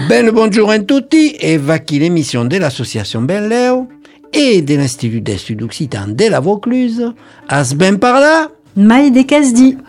Ben bonjour a tutti e va qui l'émission de l'association Benleo et de l'Institut d'Estudes Occitans de la Vaucluse. As ben par là Maï de Casdi.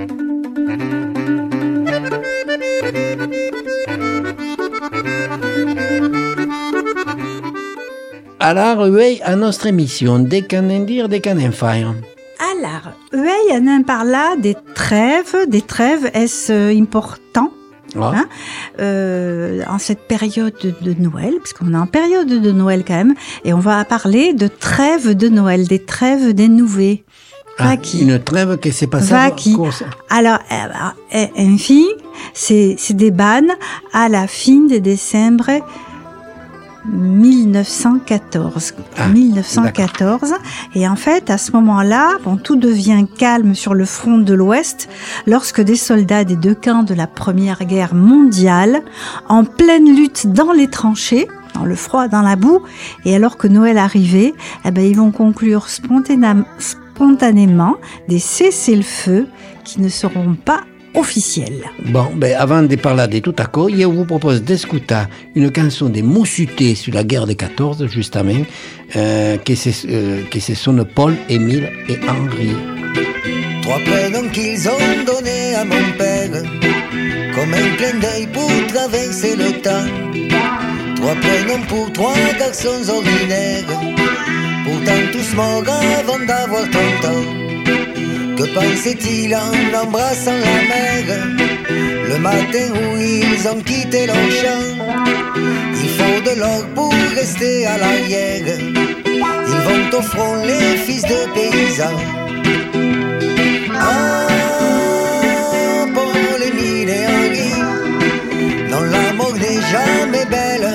Alors, oui, à notre émission, des canen dire, des canen faire. Alors, oui, on en parle là des trêves. Des trêves, est-ce important Ah. en cette période de Noël, puisqu'on est en période de Noël quand même, et on va parler de trêves de Noël, des trêves des nouvelles. Une trêve qui s'est passée Alors, enfin, c'est des bannes à la fin de décembre 1914. 1914. Et en fait, à ce moment-là, tout devient calme sur le front de l'Ouest lorsque des soldats des deux camps de la Première Guerre mondiale, en pleine lutte dans les tranchées, dans le froid, dans la boue, et alors que Noël arrivait, ils vont conclure spontanément des cessez-le-feu qui ne seront pas officiels. Bon, avant de parler de tout à coup, je vous propose d'écouter une chanson de Moussuté sur la guerre de 14, justement, que ce sont Paul, Émile et Henri. Trois prénoms qu'ils ont donnés à mon père, comme un clin d'œil pour traverser le temps. Trois prénoms pour trois garçons ordinaires, pourtant tous morts avant d'avoir 30 ans. Que pensait-il en embrassant la mer, le matin où ils ont quitté leur champ? Il faut de l'or pour rester à l'arrière, ils vont au front les fils de paysans. Ah, Paul, Émile et Henri, non, la mort n'est jamais belle.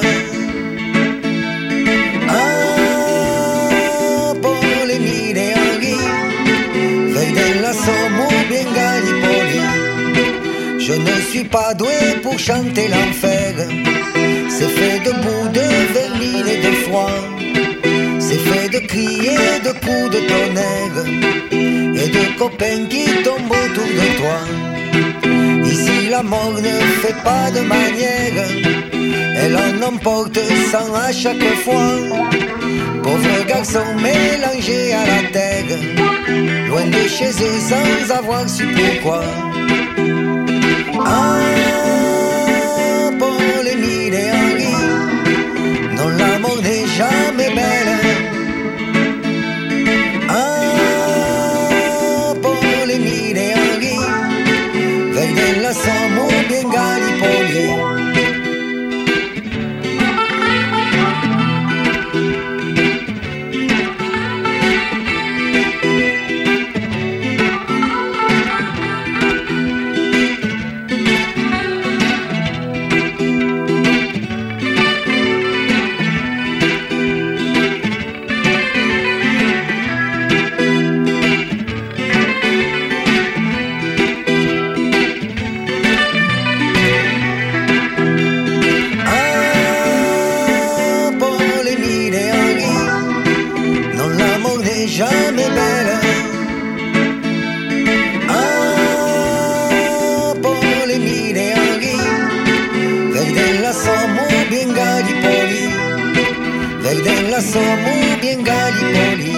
Ah, Paul, Émile et Henri, veille de la Somme ou bien Gallipoli. Je ne suis pas doué pour chanter l'enfer, c'est fait de boue, de vermine et de froid. C'est fait de crier, de coups de tonnerre et de copains qui tombent autour de toi. Ici la mort ne fait pas de manière, elle en emporte 100 à chaque fois. Pauvres garçons mélangés à la terre, loin de chez eux sans avoir su pourquoi. Ah, Paul, Émile et Henri, non, la mort n'est jamais belle. Ah, Paul, Émile et Henri, veille de la Somme ou bien Gallipoli. Jamais belle. Ah, Paul, Émile et Henri, veille de la Somme ou bien Gallipoli, veille de la Somme ou bien Gallipoli.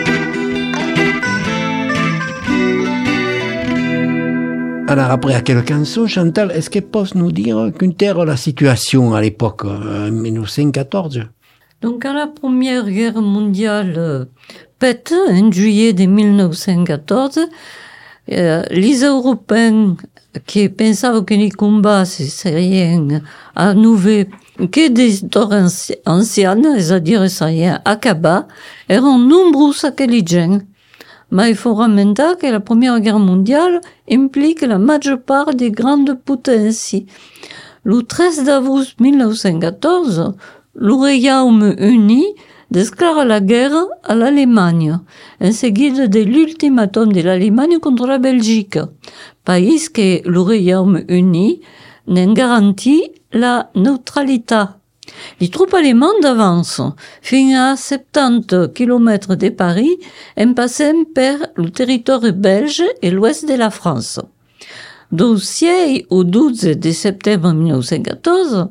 Alors après, à quelle chanson, Chantal, est-ce qu'elle peut nous dire qu'une terre la situation à l'époque, en 1914? Donc, à la Première Guerre mondiale pète, en juillet de 1914, les Européens qui pensaient que les combats serions à nouveau que des histoires anciennes, c'est-à-dire serions acabats, erano nombreux aquelli gens. Mais il faut remarquer que la Première Guerre mondiale implique la majeure part des grandes potences. Le 13 août 1914, le Royaume Uni déclare la guerre à l'Allemagne, en seguida de l'ultimatum de l'Allemagne contre la Belgique, pays que le Royaume Uni n'en garantit la neutralité. Les troupes allemandes avancent fins à 70 km de Paris en passant par le territoire belge et l'ouest de la France. Du 6 au 12 de septembre 1914,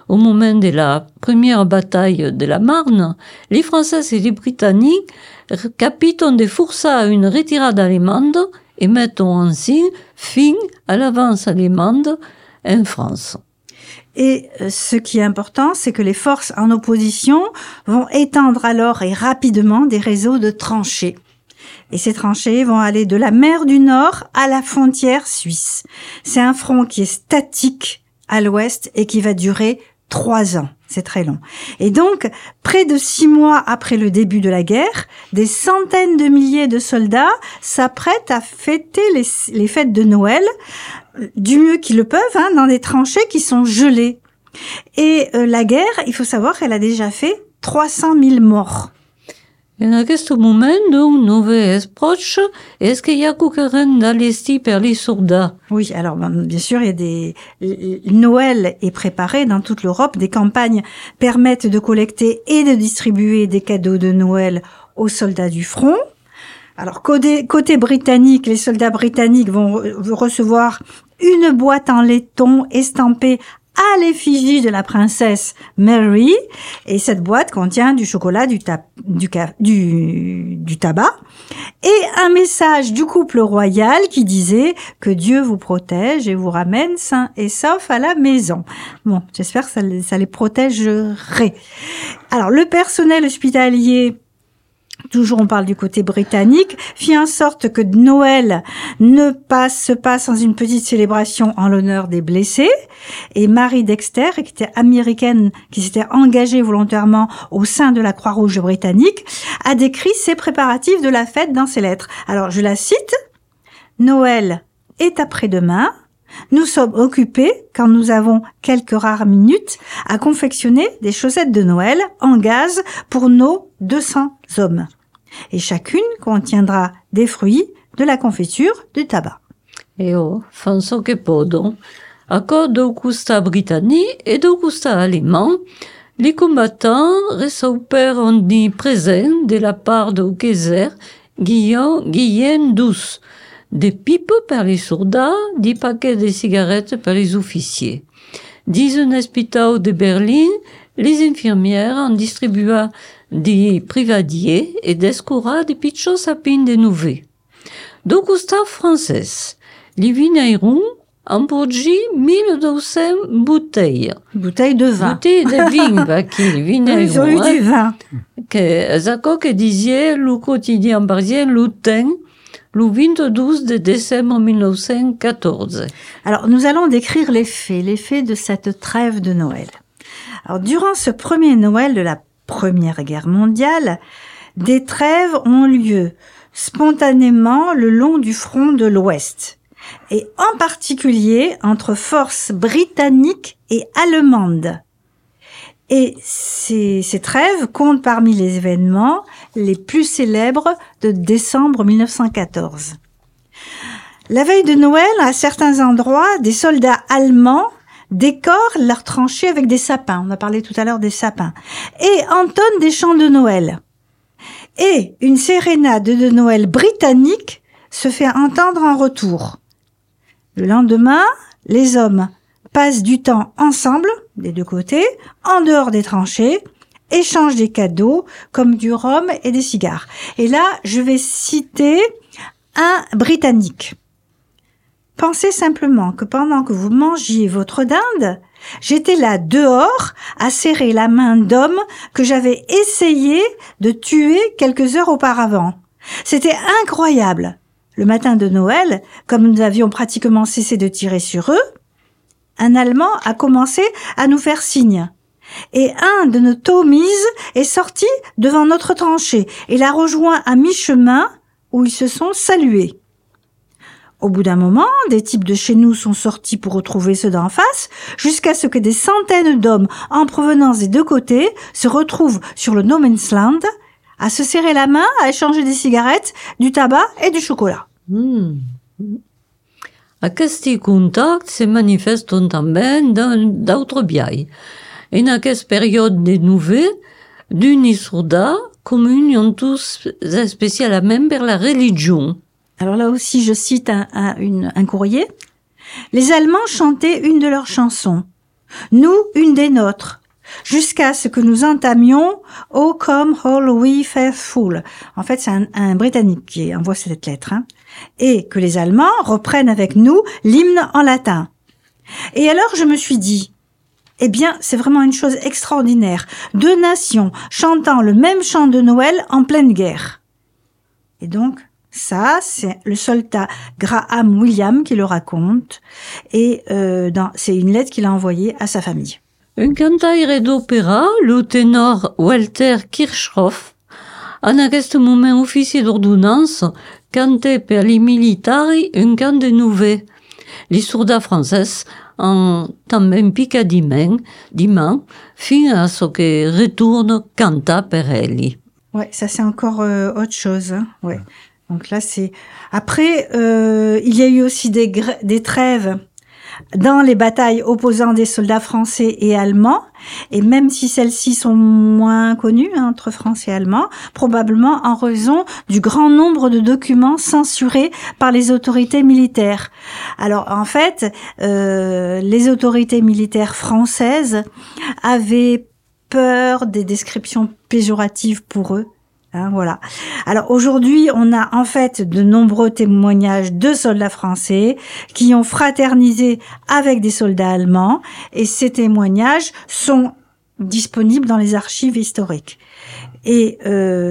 au moment de la première bataille de la Marne, les Français et les Britanniques capitent de força une retirade allemande et mettent ainsi fin à l'avance allemande en France. Et ce qui est important, c'est que les forces en opposition vont étendre alors et rapidement des réseaux de tranchées. Et ces tranchées vont aller de la mer du Nord à la frontière suisse. C'est un front qui est statique à l'ouest et qui va durer 3 ans. C'est très long. Et donc, près de 6 mois après le début de la guerre, des centaines de milliers de soldats s'apprêtent à fêter les fêtes de Noël du mieux qu'ils le peuvent, dans des tranchées qui sont gelées. Et la guerre, il faut savoir qu'elle a déjà fait 300 000 morts. En aquest moment, no ves proche, est-ce qu'il y a quelqu'un d'allesti per les soldats? Oui, alors bien sûr, Noël est préparé dans toute l'Europe. Des campagnes permettent de collecter et de distribuer des cadeaux de Noël aux soldats du front. Alors côté britannique, les soldats britanniques vont recevoir une boîte en laiton estampée à l'effigie de la princesse Mary, et cette boîte contient du chocolat, du tabac, et un message du couple royal qui disait que Dieu vous protège et vous ramène sains et saufs à la maison. Bon, j'espère que ça les protégerait. Alors, le personnel hospitalier, toujours on parle du côté britannique, fit en sorte que Noël se passe dans une petite célébration en l'honneur des blessés. Et Mary Dexter, qui était américaine, qui s'était engagée volontairement au sein de la Croix-Rouge britannique, a décrit ses préparatifs de la fête dans ses lettres. Alors, je la cite. « Noël est après-demain. Nous sommes occupés, quand nous avons quelques rares minutes, à confectionner des chaussettes de Noël en gaz pour nos 200 hommes. Et chacune contiendra des fruits, de la confiture, du tabac. » Et fan so che podo. A causa do custa britannique et do custa allemand, les combattants reçoivent des présents de la part du Kaiser Guillaume XII, des pipes per les soldats, des paquets de cigarettes per les officiers. Dans un hôpital de Berlin, les infirmières en distribuaient des privadiers et descura des pitchos sapins de nouveau. Do costat francès, les vignerons emporgi 1200 bouteilles. Bouteilles de vin. Bouteilles de vin, parce les vignerons. Ils ont eu du vin. Que disait le quotidien parisien Le Temps, le 22 de décembre 1914. Alors, nous allons décrire les faits de cette trêve de Noël. Alors, durant ce premier Noël de la Première Guerre mondiale, des trêves ont lieu spontanément le long du front de l'Ouest, et en particulier entre forces britanniques et allemandes. Et ces trêves comptent parmi les événements les plus célèbres de décembre 1914. La veille de Noël, à certains endroits, des soldats allemands décorent leurs tranchées avec des sapins. On a parlé tout à l'heure des sapins. Et entonnent des chants de Noël. Et une sérénade de Noël britannique se fait entendre en retour. Le lendemain, les hommes passent du temps ensemble, des deux côtés, en dehors des tranchées, échangent des cadeaux comme du rhum et des cigares. Et là, je vais citer un Britannique. Pensez simplement que pendant que vous mangiez votre dinde, j'étais là dehors à serrer la main d'homme que j'avais essayé de tuer quelques heures auparavant. C'était incroyable. Le matin de Noël, comme nous avions pratiquement cessé de tirer sur eux, un Allemand a commencé à nous faire signe. Et un de nos Tommies est sorti devant notre tranchée et l'a rejoint à mi-chemin où ils se sont salués. Au bout d'un moment, des types de chez nous sont sortis pour retrouver ceux d'en face, jusqu'à ce que des centaines d'hommes en provenance des deux côtés se retrouvent sur le No Man's Land, à se serrer la main, à échanger des cigarettes, du tabac et du chocolat. Aquests contacts se manifestent també d'autres biais. En aquesta période de Noël, d'uns soldats communion tous spécialement vers la religion. Alors là aussi, je cite un courrier. Les Allemands chantaient une de leurs chansons. nous une des nôtres, jusqu'à ce que nous entamions « O come all we faithful ». En fait, c'est un Britannique qui envoie cette lettre, hein, et que les Allemands reprennent avec nous l'hymne en latin. Et alors, je me suis dit, eh bien, c'est vraiment une chose extraordinaire. 2 nations chantant le même chant de Noël en pleine guerre. Et donc, ça, c'est le soldat Graham Williams qui le raconte. Et c'est une lettre qu'il a envoyée à sa famille. Un cantaire d'opéra, le ténor Walter Kirchhoff, en aquest moment officier d'ordonnance, cantait per li militari un cant de nouvet. Les soldats français en també picadiment, fin à ce que retourne canta per elli. Ouais, ça c'est encore autre chose, hein. Ouais. Donc là c'est. Après, il y a eu aussi des trêves dans les batailles opposant des soldats français et allemands, et même si celles-ci sont moins connues, hein, entre Français et Allemands, probablement en raison du grand nombre de documents censurés par les autorités militaires. Alors en fait, les autorités militaires françaises avaient peur des descriptions péjoratives pour eux. Hein, voilà. Alors aujourd'hui, on a en fait de nombreux témoignages de soldats français qui ont fraternisé avec des soldats allemands, et ces témoignages sont disponibles dans les archives historiques. Et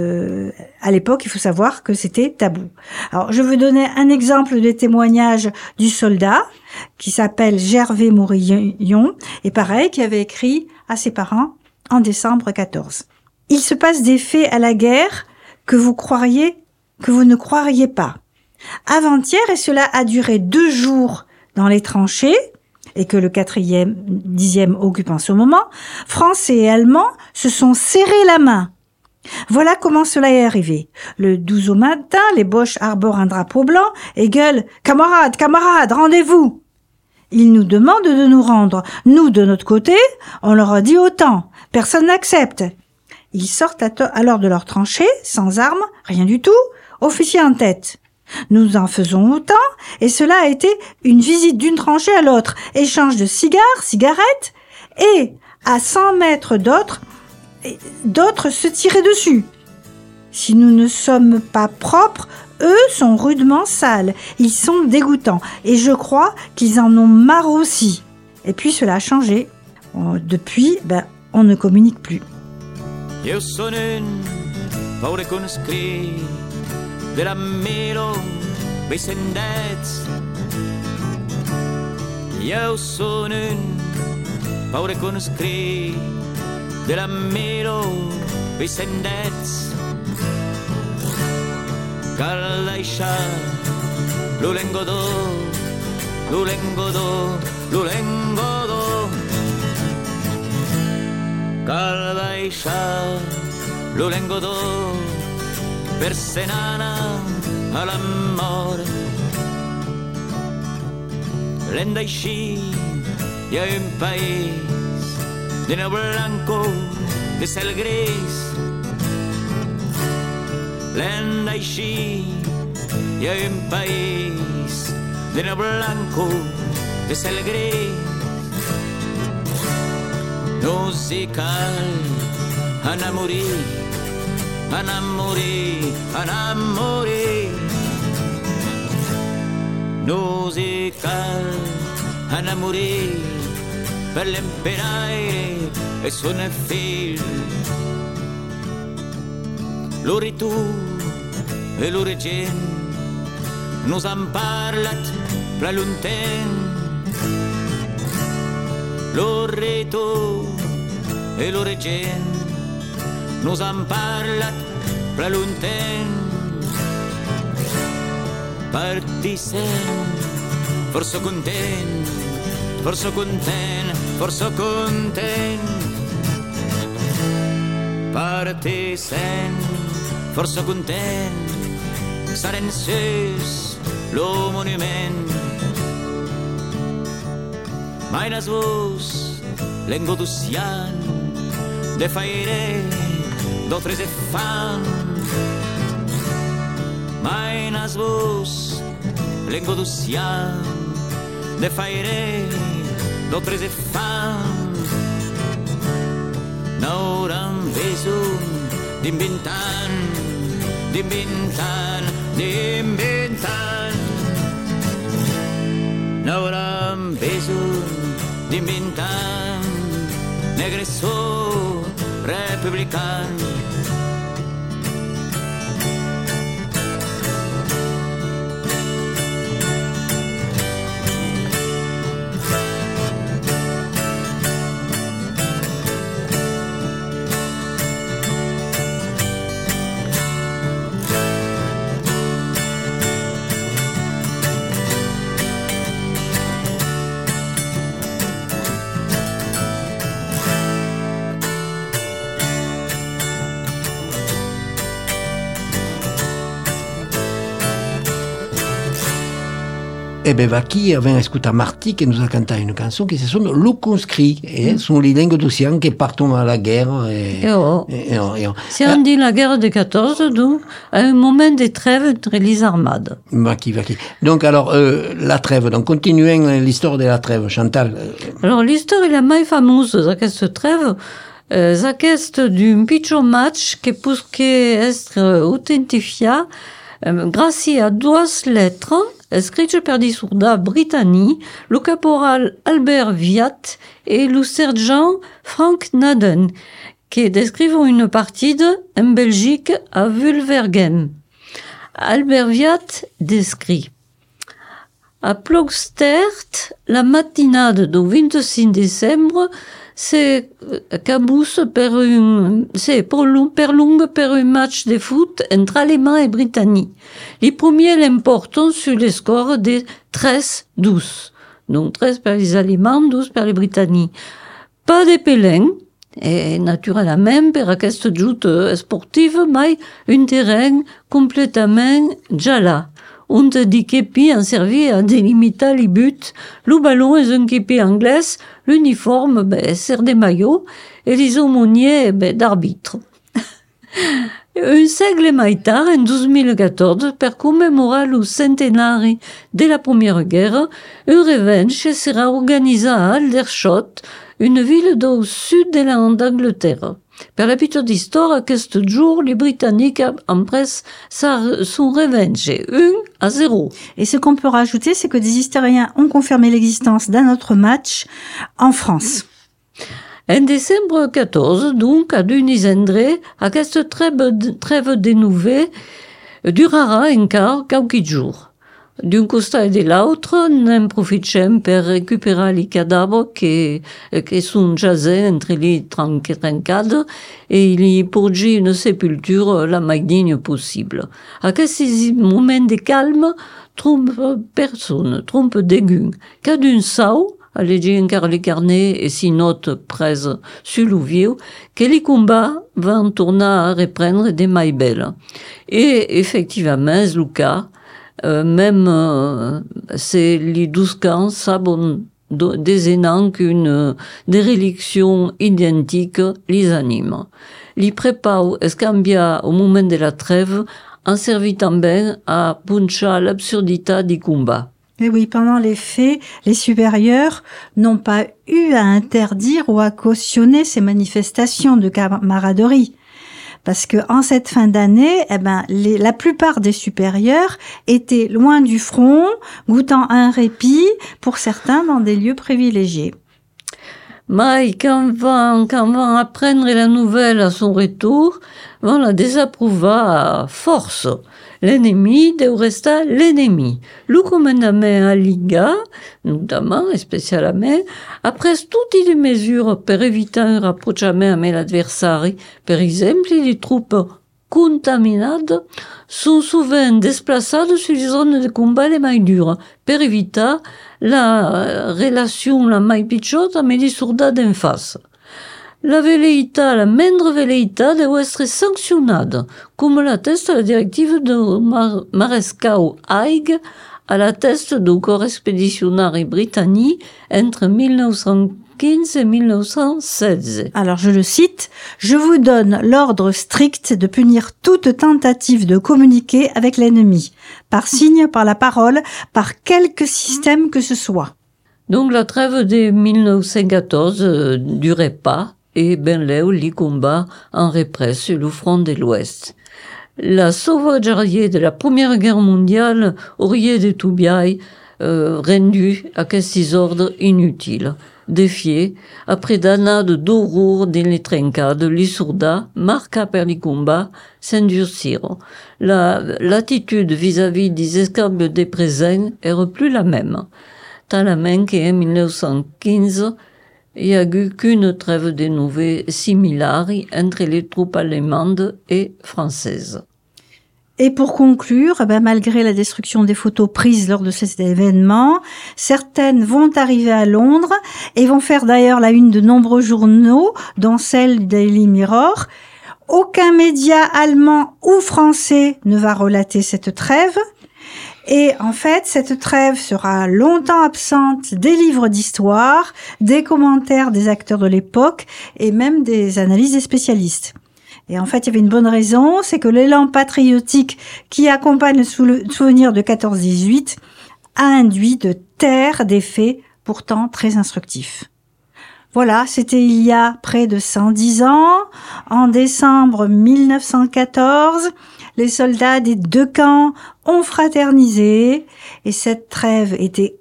à l'époque, il faut savoir que c'était tabou. Alors, je veux donner un exemple des témoignages du soldat qui s'appelle Gervais Morillon, et pareil, qui avait écrit à ses parents en décembre 14. Il se passe des faits à la guerre que vous ne croiriez pas. Avant-hier, et cela a duré 2 jours dans les tranchées, et que le 4e, 10e occupe en ce moment, Français et Allemands se sont serrés la main. Voilà comment cela est arrivé. Le 12 au matin, les Boches arborent un drapeau blanc et gueulent « Camarades, camarades, rendez-vous !» Ils nous demandent de nous rendre. Nous, de notre côté, on leur a dit autant. Personne n'accepte. Ils sortent alors de leur tranchée, sans armes, rien du tout, officier en tête. Nous en faisons autant, et cela a été une visite d'une tranchée à l'autre, échange de cigarettes, et à 100 mètres d'autres se tiraient dessus. Si nous ne sommes pas propres, eux sont rudement sales, ils sont dégoûtants, et je crois qu'ils en ont marre aussi. Et puis cela a changé. Depuis, on ne communique plus. Io sono un paure conscrit de la melo besendets. Io sono un paure conscrit de la melo besendets. Caldaisha lulengodo Caldaisha lulengodo per senana all'amore. L'endaishi y a un país de no blanco de cel gris. L'endaishi y a un país de no blanco de cel gris. Musical, anamori, musical, anamori, per l'emperaire e suona fil. L'ori tu e l'ori gen, nos han parlat pra lunten. L'ori tu e l'ori gen, nos han parlat pra lunten. Partissem, força content, força content, força content. Partissem, força content, sarem sus lo monument. Mainas vos, l'engodusian, de faire, d'autres de fan. Mainas vos, l'engodusian, de faire, d'altres fans. N'hauran besoin d'inventant, d'inventant, d'inventant. N'hauran besoin d'inventant, negressor republican. E beh, qui avem ascoltat Martí che nous a cantat une chanson che sono Lo conscrit, sono les lingues d'océan qui partent à la guerre. Si on dit la guerre de 14, donc, à un moment de trêve entre les armades. Vaki. Donc, alors, la trêve, donc, continuons l'histoire de la trêve, Chantal. Alors, l'histoire est la plus fameuse de cette trêve, c'est d'un pitjor match qui peut être authentifié grâce à deux lettres écrites par des soldats britanniques, le caporal Albert Viat et le sergent Frank Naden, qui décrivent une partie en Belgique à Wulvergem. Albert Viat décrit: à Plogstert, la matinade du 25 décembre, c'est cabousse per un match de foot entre Allemands et Britanniques. Les premiers l'importent sur les scores de 13-12. Donc 13 par les Allemands, 12 par les Britanniques. Pas de pélins, et naturellement, per aquesta joute sportive, mais un terrain complètement jala. On te dit qu'épi en servi à délimiter les buts. Le ballon est un képi anglais, l'uniforme, sert des maillots, et les aumôniers, d'arbitre. Un segle mai tard, en 2014, per commémorer le centenari de la Première Guerre, un revanche sera organisé à Aldershot, une ville au sud d'Angleterre. Per la petite histoire, aquest jour, les Britanniques en presse son revanche, 1-0. Et ce qu'on peut rajouter, c'est que des historiens ont confirmé l'existence d'un autre match en France. En décembre 14, donc, à Dunisendre, aquesta trêve dénouvée durera encore quelques jours. D'un costat et de l'autre, n'en profitem per récupérer les cadavres qui sont jasés entre les trencades et les porger une sépulture la plus digne possible. À ces moments de calme, trompe personne, trompe dégueu. Qu'à d'un saut, à léger encore les carnets et s'y note presse sur le vieux, que les combats vont tourner à reprendre des mailles belles. Et effectivement, c'est le cas. Même c'est les 12 camps savent désignant qu'une déréliction identique les anime. Les prépas escambia au moment de la trêve en servit bien à puncher l'absurdité du combat. Et oui, pendant les faits, les supérieurs n'ont pas eu à interdire ou à cautionner ces manifestations de camaraderie. Parce que en cette fin d'année, la plupart des supérieurs étaient loin du front, goûtant un répit, pour certains dans des lieux privilégiés. Mais quand vont apprendre la nouvelle à son retour, vont la désapprouver à force. L'ennemi doit rester l'ennemi. Le commandement à Liga, notamment et spécialement, a pris toutes les mesures pour éviter un rapprochement avec l'adversaire. Par exemple, les troupes contaminades sont souvent déplacées sur les zones de combat les plus dures, pour éviter la relation la plus pitchotte avec les soldats d'en face. La moindre velléité doit être sanctionnée, comme l'atteste la directive de marescal Haig à l'atteste du corps expéditionnaire britannique entre 1915 et 1916. Alors je le cite, « Je vous donne l'ordre strict de punir toute tentative de communiquer avec l'ennemi, par signe, par la parole, par quelque système que ce soit. » Donc la trêve de 1914 durait pas et Benleu li combat en represse sur le front de l'Ouest. La sauvagerie de la Première Guerre mondiale aurait de tout bien rendu aquests ordres inutiles. Défiés, après d'années d'horreur dans les trincades, les soldats, marqués par les combats, s'endurcirent. L'attitude vis-à-vis des esclaves des présents era plus la même. Tellement qu'en 1915, il n'y a eu qu'une trêve de nouvelles similaire entre les troupes allemandes et françaises. Et pour conclure, malgré la destruction des photos prises lors de cet événement, certaines vont arriver à Londres et vont faire d'ailleurs la une de nombreux journaux, dont celle du Daily Mirror. Aucun média allemand ou français ne va relater cette trêve. Et en fait, cette trêve sera longtemps absente des livres d'histoire, des commentaires des acteurs de l'époque et même des analyses des spécialistes. Et en fait, il y avait une bonne raison, c'est que l'élan patriotique qui accompagne le souvenir de 14-18 a induit de taire des faits pourtant très instructifs. Voilà, c'était il y a près de 110 ans, en décembre 1914, les soldats des deux camps ont fraternisé et cette trêve était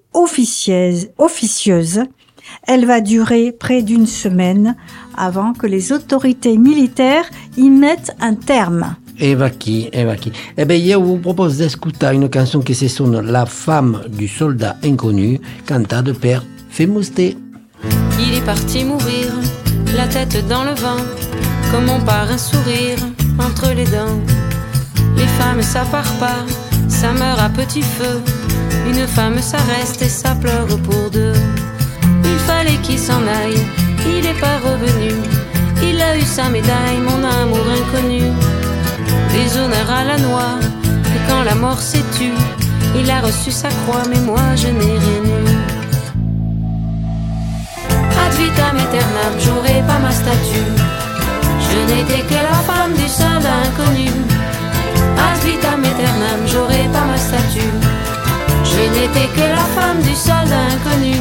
officieuse. Elle va durer près d'une semaine avant que les autorités militaires y mettent un terme. Eva qui. Eh bien, je vous propose d'écouter une chanson qui se sonne La femme du soldat inconnu, cantée par Fémousté. Il est parti mourir, la tête dans le vent, comme on part un sourire entre les dents. Les femmes ça part pas, ça meurt à petit feu. Une femme ça reste et ça pleure pour deux. Il fallait qu'il s'en aille, il est pas revenu. Il a eu sa médaille, mon amour inconnu. Des honneurs à la noix, et quand la mort s'est tue, il a reçu sa croix, mais moi je n'ai rien eu. Ad vitam aeternam, j'aurai pas ma statue. Je n'étais que la femme du soldat inconnu. Ad vitam aeternam, j'aurai pas ma statue. Je n'étais que la femme du soldat inconnu.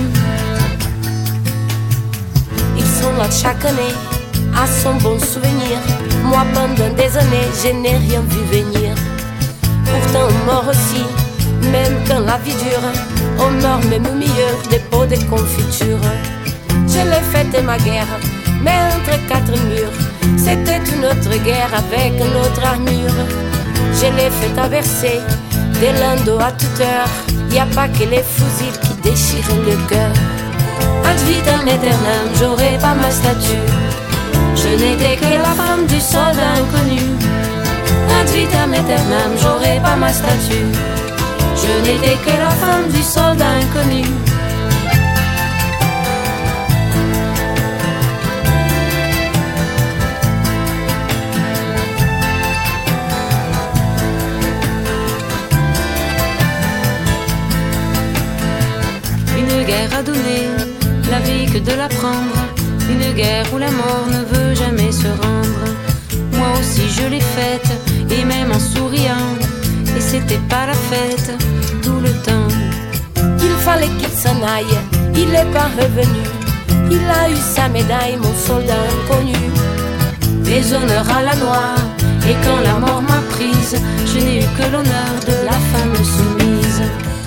Ils sont là chaque année, à son bon souvenir. Moi pendant des années, je n'ai rien vu venir. Pourtant on meurt aussi, même quand la vie dure. On meurt même au milieu des pots de confiture. Je l'ai faite ma guerre, mais entre quatre murs. C'était une autre guerre avec une autre armure. Je l'ai fait traverser des landes à toute heure. Y a pas que les fusils qui déchirent le cœur. Ad vitam aeternam, j'aurai pas ma statue. Je n'étais que la femme du soldat inconnu. Ad vitam aeternam, j'aurai pas ma statue. Je n'étais que la femme du soldat inconnu. À donner la vie que de la prendre. Une guerre où la mort ne veut jamais se rendre. Moi aussi je l'ai faite, et même en souriant. Et c'était pas la fête tout le temps. Il fallait qu'il s'en aille, il est pas revenu. Il a eu sa médaille, mon soldat inconnu. Des honneurs à la noix, et quand la mort m'a prise, je n'ai eu que l'honneur de la femme soumise.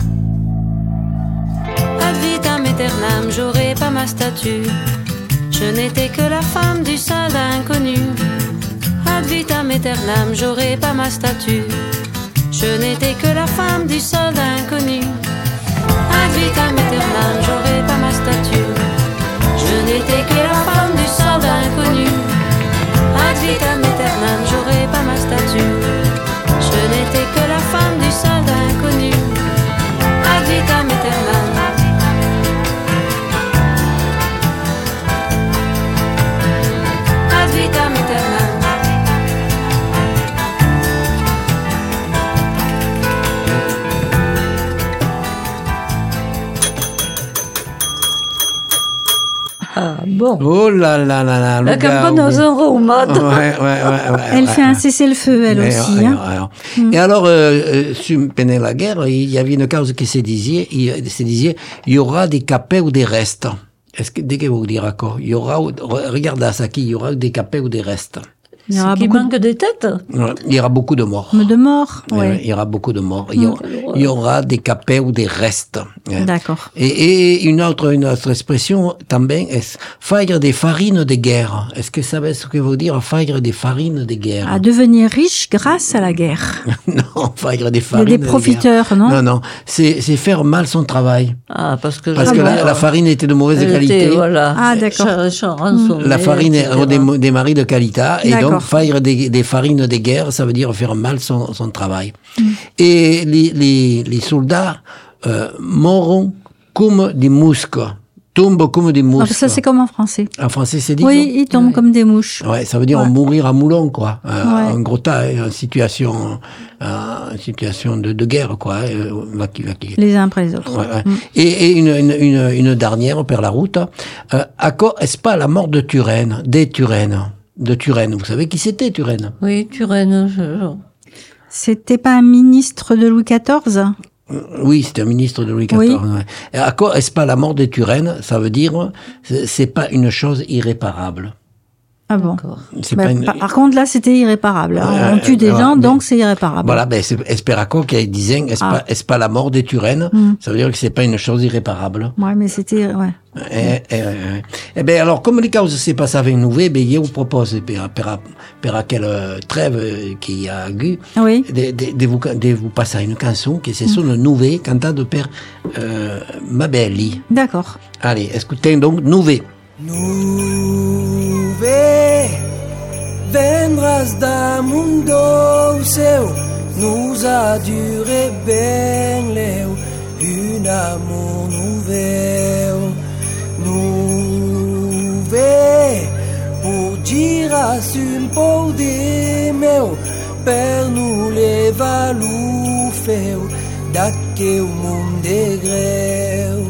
Ad vitam aeternam, j'aurai pas ma statue. Je n'étais que la femme du soldat inconnu. Ad vitam aeternam, j'aurai pas ma statue. Je n'étais que la femme du soldat inconnu. Ad vitam aeternam, j'aurai pas ma statue. Je n'étais que la femme du soldat inconnu. Ad vitam aeternam, j'aurai pas ma statue. Je n'étais que la femme du soldat inconnu. Ad vitam aeternam. Ah bon. Oh là là là là. La campanosa romade. Ouais. Elle fait un cessez-le-feu, elle aussi. Hein. Et alors, pendant la guerre, il y avait une cause qui se disait, il y aura des capets ou des restes. Est-ce que, dès que vous direz quoi, il y aura, regardez ça qui, il y aura des capets ou des restes. Il y aura qui manque des têtes. Il y aura beaucoup de morts. De morts, ouais. Il y aura beaucoup de morts. Il y aura des capets ou des restes. D'accord. Et une autre expression, também, est faire des farines de guerre. Est-ce que vous savez ce que veut dire faire des farines de guerre? À devenir riche grâce à la guerre. Non, faire des Il y a farines des profiteurs, non? Non, c'est faire mal son travail. Ah, parce que la farine était de mauvaise qualité. Voilà. Ah, d'accord. La farine est des maris de qualité. Et donc, faire des farines de guerre, ça veut dire faire mal son travail. Et les soldats mourront comme des mouches. Tombent comme des mouches. Ah, ça, c'est comme en français. En français, c'est dit? Oui, ils tombent comme des mouches. Ouais, ça veut dire mourir à moulon, quoi. En gros tas, en situation de guerre, quoi. Les uns après les autres. Ouais. Et une dernière, per la route. À quoi est-ce pas la mort de Turenne, de Turenne? Vous savez qui c'était, Turenne? Oui, Turenne. C'était pas un ministre de Louis XIV? Oui, c'était un ministre de Louis XIV. Oui. Ouais. Et à quoi est-ce pas la mort de Turenne? Ça veut dire, c'est pas une chose irréparable. Ah bon. C'est pas une... Par contre, là, c'était irréparable. On tue des gens, donc c'est irréparable. Voilà, c'est Esperaco qui disait, est-ce pas la mort de Turenne? Ça veut dire que c'est pas une chose irréparable. Ouais, mais c'était, ouais. Eh ben, alors, comme les causes s'est passé avec nous, je vous propose, per quelle trêve qu'il y a eu, Oui. de vous passer une chanson qui c'est son nouvelle, cantée par Mabelli. D'accord. Allez, écoutez donc Nouvelle. Vendràs damunt d'ou seu, nos ha duré ben leu, un amor nouvel. Pour dir un pou de meu, per nous levar lo feu, d'aquel món de greu.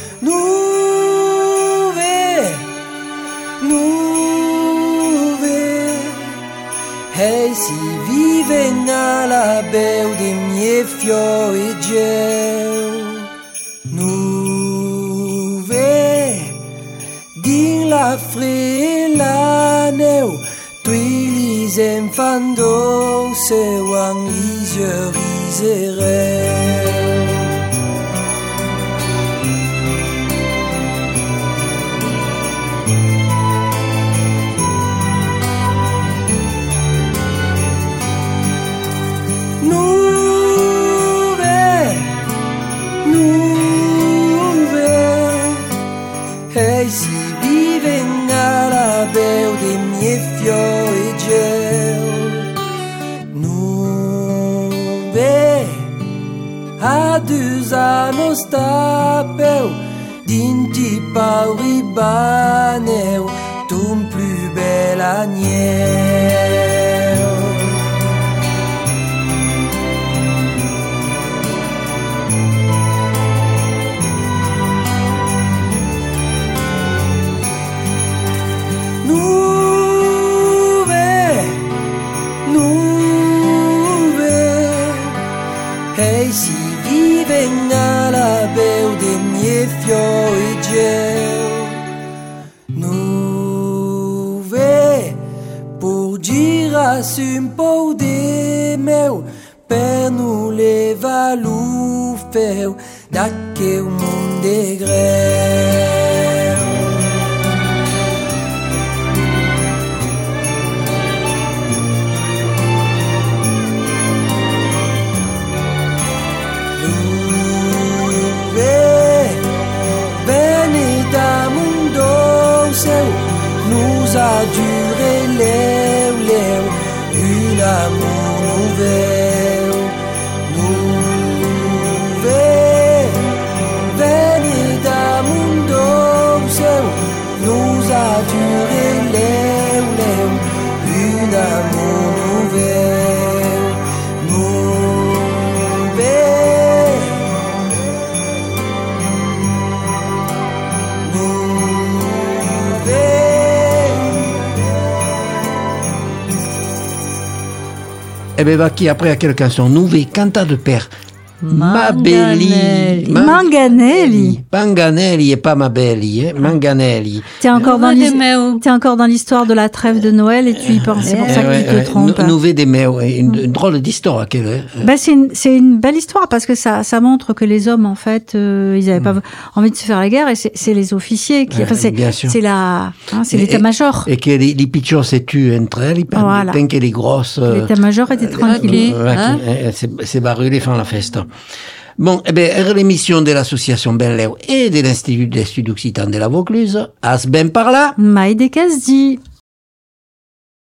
Hey, si viven a la beu de mie fior e gel. Din la fre e la neu, tuilis enfando seu an lisieur iserel. Hey, si viven a la beu de mie fior e gel. Há 2 anos tapeu, dinti pau ribaneu, ton plus bel agnel. Hey, si viven a la beu de mie fior e gel. Por dir un pou de meu, per nous levar lo feu, d'aquel món de greu. Nous a duré leu, un amour nouvel. Venir damunt d'ou seu, nous a duré leu, un amour nouvel. E ben, va qui après a quelle chanson? Nouvé, canta de père. Mabelli. Manganelli et pas Mabelli, hein? Manganelli. T'es encore dans l'histoire de la trêve de Noël et tu y penses. C'est pour ça que tu te trompes. Nouvé des Méo, une drôle d'histoire. Ben, c'est une belle histoire parce que ça montre que les hommes, en fait, ils avaient pas envie de se faire la guerre et c'est les officiers qui, enfin, c'est l'état-major. Et que les piccios s'est tué entre elles, voilà. Que les grosses. L'état-major était tranquille. C'est barré fan la festa. Bon, eh ben, l'émission de l'association Benleu et de l'Institut d'Estudis Occitans de la Vaucluse, as ben par là. Maï de Casdi.